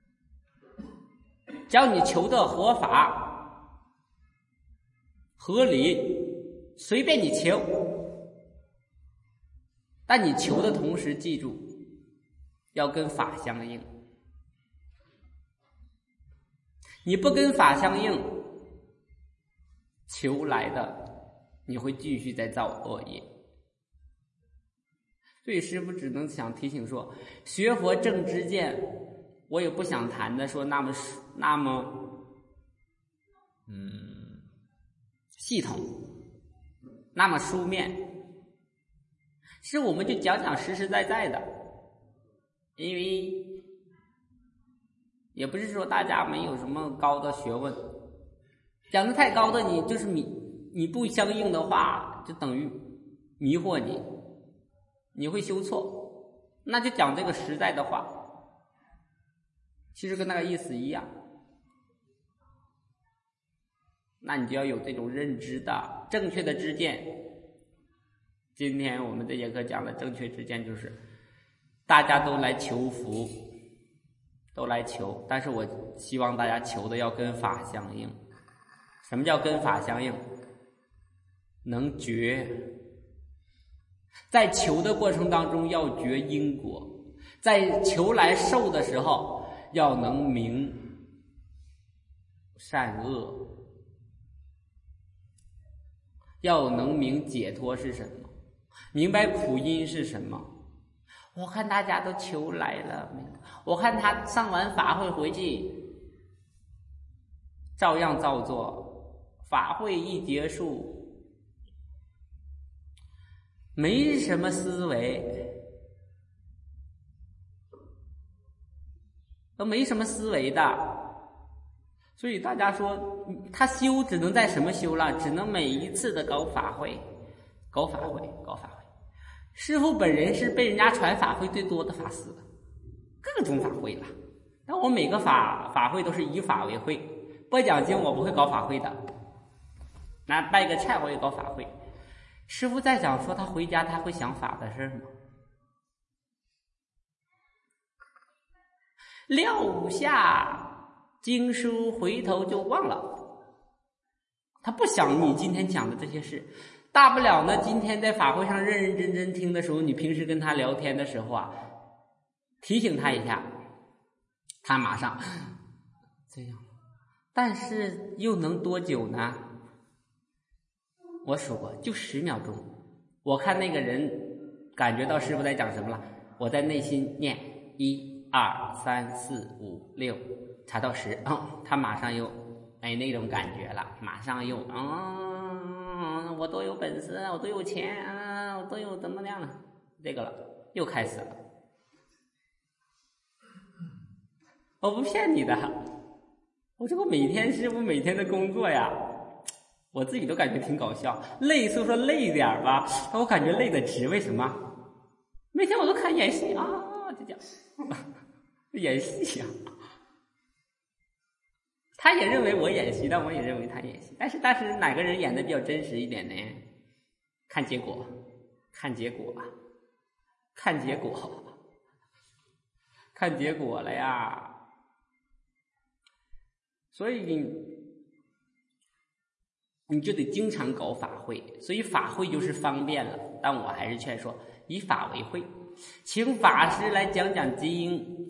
只要你求的合法合理，随便你求，但你求的同时记住要跟法相应，你不跟法相应，求来的你会继续在造恶业。所以师父只能想提醒说，学佛正知见，我也不想谈的说那么那么嗯系统，那么书面，是我们就讲讲实实在在的，因为也不是说大家没有什么高的学问，讲的太高的你就是你你不相应的话，就等于迷惑你，你会修错，那就讲这个实在的话，其实跟那个意思一样，那你就要有这种认知的正确的知见。今天我们这节课讲的正确知见就是大家都来求福，都来求，但是我希望大家求的要跟法相应。什么叫跟法相应？能觉，在求的过程当中要觉因果，在求来受的时候要能明善恶，要能明解脱是什么，明白苦因是什么。我看大家都求来了，我看他上完法会回去照样照做，法会一结束没什么思维，都没什么思维的。所以大家说他修只能在什么修了？只能每一次的搞法会，搞法会，搞法会。师父本人是被人家传法会最多的法师，各种法会了。但我每个法法会都是以法为会，播讲经我不会搞法会的，那拜个忏我也搞法会。师父在讲说他回家他会想法的事吗？撂五下经书回头就忘了，他不想你今天讲的这些事。大不了呢，今天在法会上认认真真听的时候，你平时跟他聊天的时候啊，提醒他一下，他马上这样。但是又能多久呢？我数过，就十秒钟。我看那个人感觉到师父在讲什么了，我在内心念一二三四五六，查到十，哦，他马上又哎那种感觉了，马上又嗯，我多有本事，我多有钱啊，我多有怎么样了，这个了，又开始了。我不骗你的，我这个每天师父每天的工作呀，我自己都感觉挺搞笑，累说说累点吧，我感觉累的值。为什么？每天我都看演戏啊，就这样演戏呀、啊。他也认为我演戏，但我也认为他演戏。但是，但是哪个人演的比较真实一点呢？看结果，看结果，看结果，看结果了呀！ 所以你你就得经常搞法会，所以法会就是方便了。但我还是劝说以法为会，请法师来讲讲经，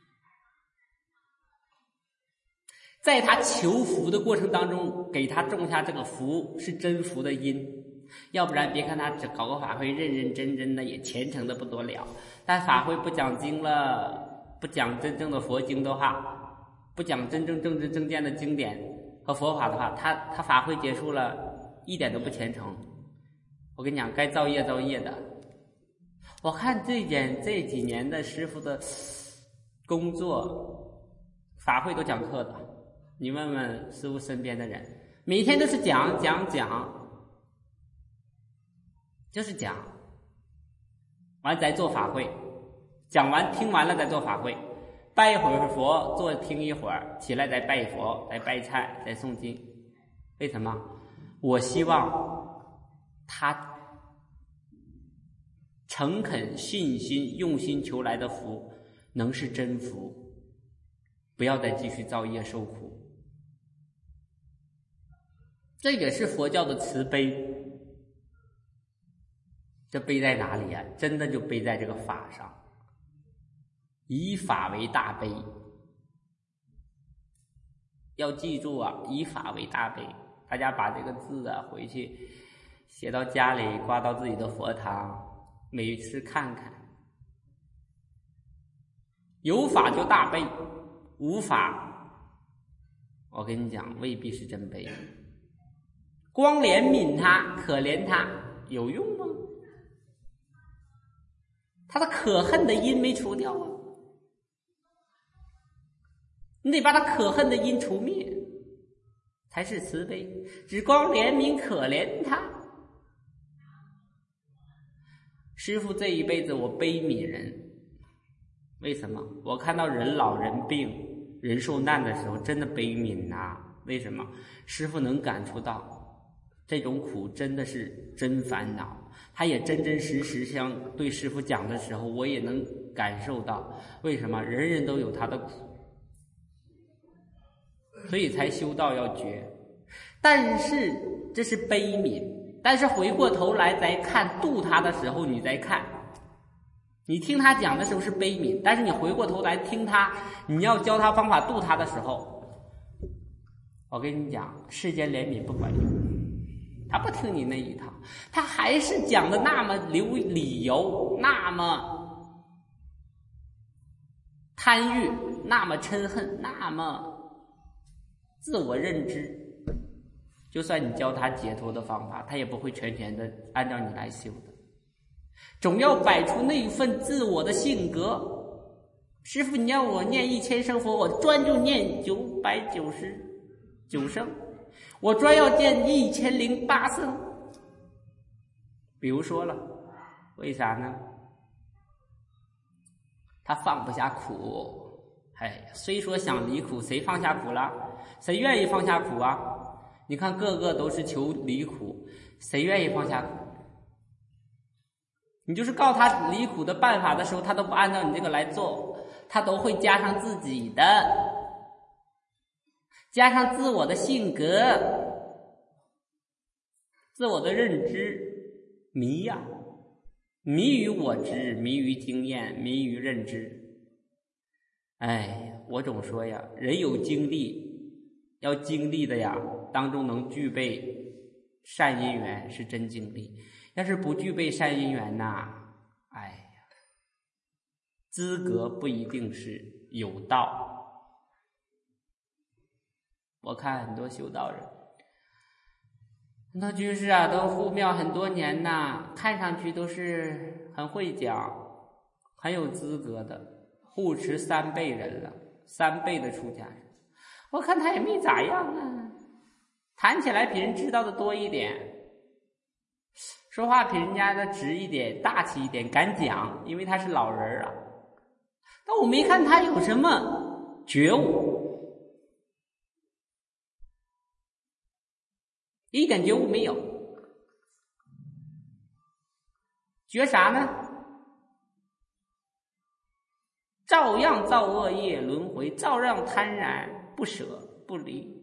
在他求福的过程当中给他种下这个福是真福的因，要不然别看他只搞个法会认认真真的也虔诚的不得了，但法会不讲经了，不讲真正的佛经的话，不讲真正政治正见的经典和佛法的话，他他法会结束了一点都不虔诚。我跟你讲，该造业造业的。我看这点这几年的师父的工作法会都讲课的，你问问师父身边的人，每天都是讲讲讲，就是讲完再做法会，讲完听完了再做法会，拜一会儿佛，坐听一会儿，起来再拜佛，再拜忏，再诵经。为什么？我希望他诚恳信心用心求来的福能是真福，不要再继续造业受苦。这也是佛教的慈悲。这悲在哪里啊？真的就悲在这个法上，以法为大悲。要记住啊，以法为大悲。大家把这个字啊回去写到家里，挂到自己的佛堂，每次看看。有法就大悲，无法我跟你讲未必是真悲。光怜悯他可怜他有用吗？他的可恨的因没除掉啊，你得把他可恨的因除灭才是慈悲。只光怜悯可怜他，师父这一辈子我悲悯人。为什么？我看到人老人病人受难的时候真的悲悯啊。为什么？师父能感触到这种苦真的是真烦恼，他也真真实实像对师父讲的时候，我也能感受到。为什么？人人都有他的苦，所以才修道要觉。但是这是悲悯，但是回过头来再看度他的时候，你再看，你听他讲的时候是悲悯，但是你回过头来听他，你要教他方法度他的时候，我跟你讲，世间怜悯不管用，他不听你那一套，他还是讲的那么留理由，那么贪欲，那么嗔恨，那么自我认知。就算你教他解脱的方法，他也不会全全的按照你来修的，总要摆出那一份自我的性格。师父你要我念一千声佛，我专就念九百九十九声，我专要念一千零八声。比如说了，为啥呢？他放不下苦。哎，虽说想离苦，谁放下苦了？谁愿意放下苦啊？你看个个都是求离苦，谁愿意放下苦？你就是告诉他离苦的办法的时候，他都不按照你这个来做，他都会加上自己的，加上自我的性格，自我的认知，迷呀、啊，迷于我知，迷于经验，迷于认知。哎，我总说呀，人有经历，要经历的呀，当中能具备善因缘是真经历，要是不具备善因缘呐，哎呀，资格不一定是有道。我看很多修道人，很多居士啊，都护庙很多年呐，看上去都是很会讲，很有资格的，护持三辈人了，三辈的出家人，我看他也没咋样啊，谈起来比人知道的多一点，说话比人家的直一点，大气一点，敢讲，因为他是老人啊。但我没看他有什么觉悟，一点觉悟没有。觉啥呢？照样造恶业轮回，照样贪婪不舍。 不离。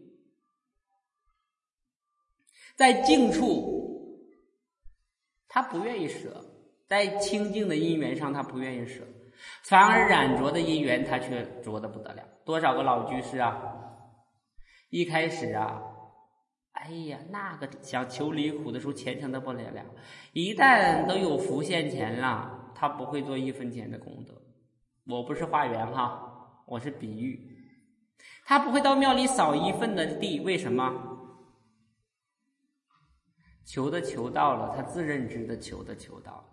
在静处他不愿意舍，在清净的因缘上他不愿意舍，反而染着的因缘他却着得不得了。多少个老居士啊，一开始啊，哎呀，那个想求离苦的时候虔诚的不得了，一旦都有福现前了，他不会做一分钱的功德。我不是化缘哈，我是比喻，他不会到庙里扫一份的地，为什么？求的求到了，他自认知的求的求到了。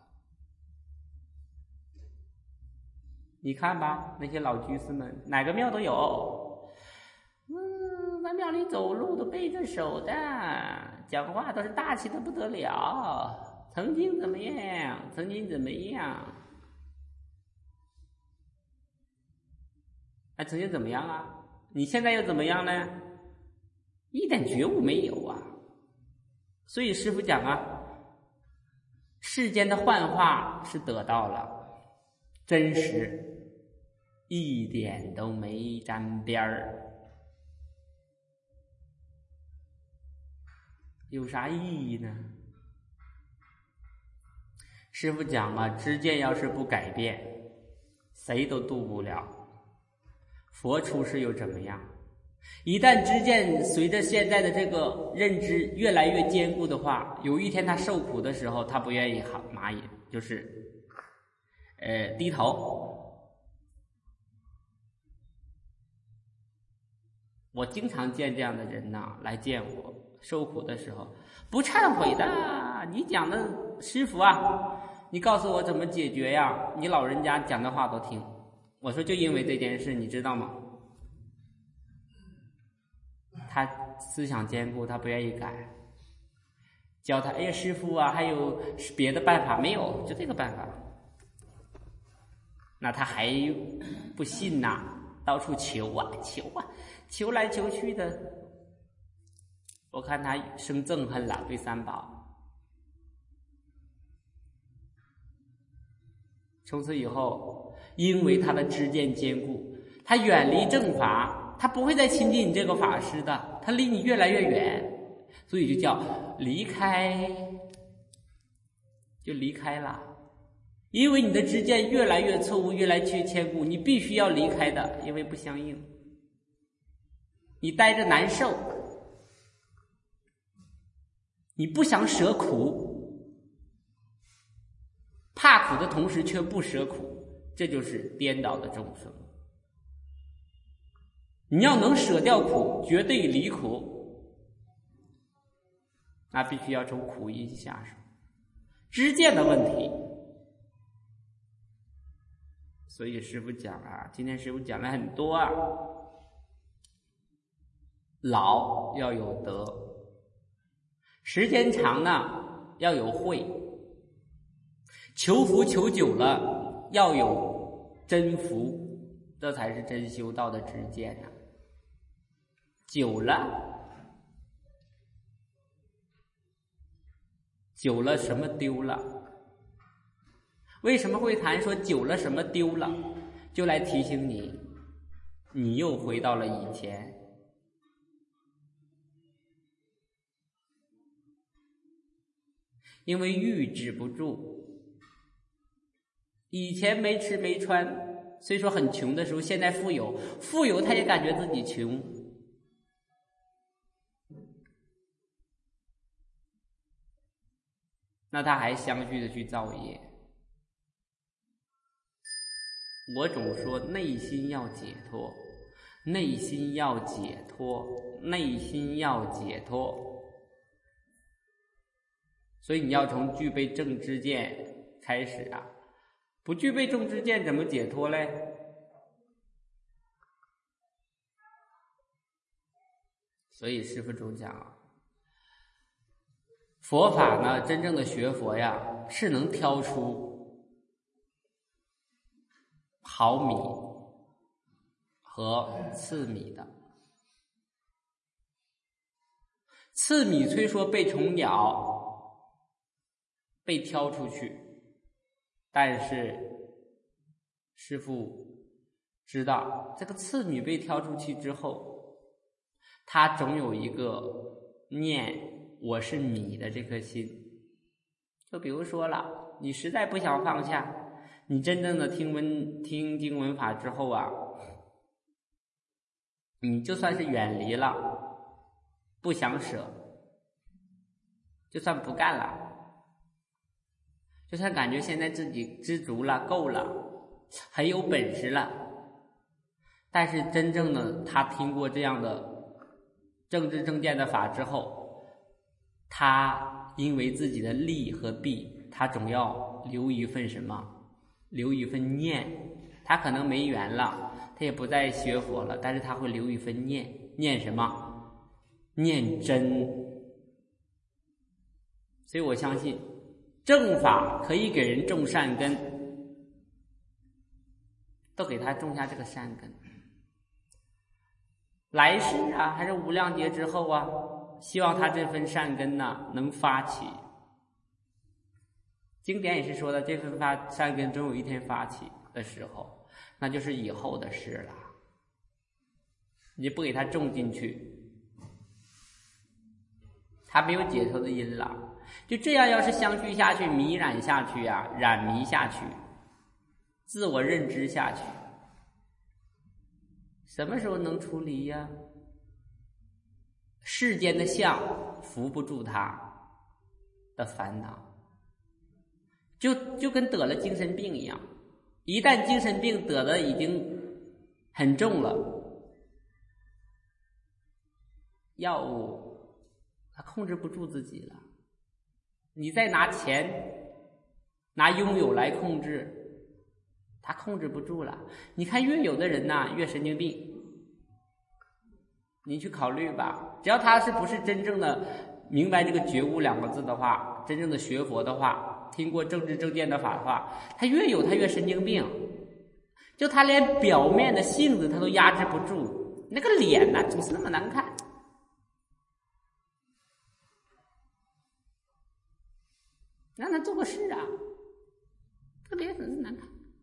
你看吧，那些老居士们，哪个庙都有。嗯，在庙里走路都背着手的，讲话都是大气的不得了。曾经怎么样？曾经怎么样？哎，曾经怎么样啊？你现在又怎么样呢？一点觉悟没有啊！所以师父讲啊，世间的幻化是得到了，真实一点都没沾边儿，有啥意义呢？师父讲啊，知见要是不改变，谁都渡不了。佛出世又怎么样？一旦知见随着现在的这个认知越来越坚固的话，有一天他受苦的时候，他不愿意好蚂蚁，就是呃低头。我经常见这样的人呐、啊，来见我，受苦的时候不忏悔的。你讲的师父啊，你告诉我怎么解决呀？你老人家讲的话都听。我说就因为这件事，你知道吗？他思想坚固，他不愿意改。教他，哎呀，师父啊，还有别的办法没有？就这个办法。那他还不信呐、啊，到处求啊求啊，求来求去的。我看他生憎恨了，对三宝。从此以后，因为他的知见坚固，他远离正法，他不会再亲近你这个法师的，他离你越来越远，所以就叫离开，就离开了。因为你的知见越来越错误，越来越坚固，你必须要离开的，因为不相应。你待着难受，你不想舍苦，怕苦的同时却不舍苦，这就是颠倒的众生。你要能舍掉苦，绝对离苦，那必须要从苦因下手，知见的问题。所以师父讲啊，今天师父讲了很多啊，老要有德，时间长呢要有慧，求福求久了要有真福，这才是真修道的知见啊。久了，久了什么丢了？为什么会谈说久了什么丢了？就来提醒你，你又回到了以前。因为欲止不住，以前没吃没穿，虽说很穷的时候，现在富有，富有他也感觉自己穷。那他还相续的去造业。我总说内心要解脱，内心要解脱，内心要解脱。所以你要从具备正知见开始啊，不具备正知见怎么解脱嘞？所以师父总讲啊，佛法呢，真正的学佛呀，是能挑出好米和次米的。次米虽说被虫咬，被挑出去，但是师父知道这个次米被挑出去之后， 他总有一个念我是你的这颗心。就比如说了，你实在不想放下，你真正的听闻听经闻法之后啊，你就算是远离了，不想舍，就算不干了，就算感觉现在自己知足了，够了，很有本事了，但是真正的他听过这样的正知正见的法之后，他因为自己的利和弊，他总要留一份什么？留一份念。他可能没缘了，他也不再学佛了，但是他会留一份念。念什么？念真。所以我相信正法可以给人种善根，都给他种下这个善根。来世啊，还是无量劫之后啊，希望他这份善根呢、啊、能发起。经典也是说的，这份发善根总有一天发起的时候，那就是以后的事了。你不给他种进去，他没有解脱的因了。就这样，要是相续下去，迷染下去啊，染迷下去，自我认知下去，什么时候能出离呀？世间的相扶不住他的烦恼，就就跟得了精神病一样，一旦精神病得的已经很重了，药物他控制不住自己了。你再拿钱拿拥有来控制，他控制不住了。你看越有的人呐、啊、越神经病，你去考虑吧，只要他是不是真正的明白这个觉悟两个字的话，真正的学佛的话，听过正知正见的法的话，他越有他越神经病。就他连表面的性子他都压制不住，那个脸呐、啊、总是那么难看。让他做个事啊，这个脸很难看。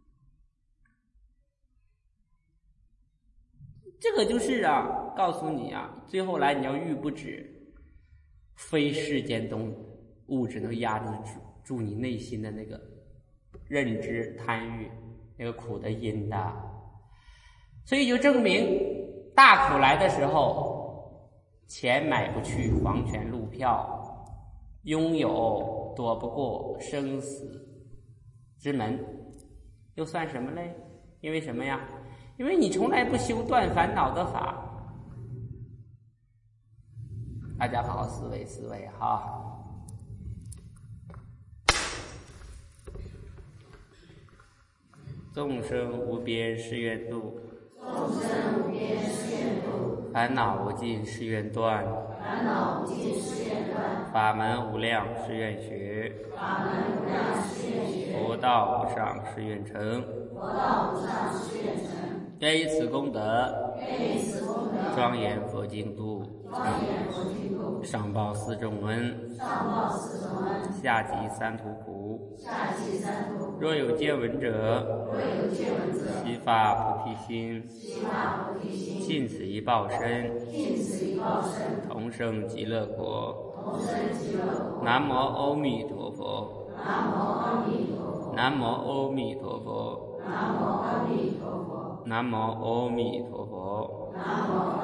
这个就是啊，告诉你啊，最后来你要欲不止，非世间东物质能压制住住你内心的那个认知贪欲，那个苦的因的。所以就证明大苦来的时候，钱买不去黄泉路票，拥有躲不过生死之门，又算什么嘞？因为什么呀？因为你从来不修断烦恼的法。大家好好思维思维哈。众生无边誓愿度， 众生无边誓愿度， 烦恼无尽誓愿断， 烦恼无尽誓愿断， 法门无量誓愿学， 法门无量誓愿学， 佛道无上誓愿成， 佛道无上誓愿成。 愿以此功德， 愿以此功德， 庄严佛净土， 庄严佛净土， 上报四重恩， 上报四重恩， 下济三途苦。 下济三途。 若有见闻者， 若有见闻者， 悉发菩提心， 悉发菩提心， 尽此一报身， 尽此一报身， 同生极乐国。 同生极乐国。 南无阿弥陀佛。 南无阿弥陀佛。 南无阿弥陀佛。 南无阿弥陀佛。 南无阿弥陀佛。 南无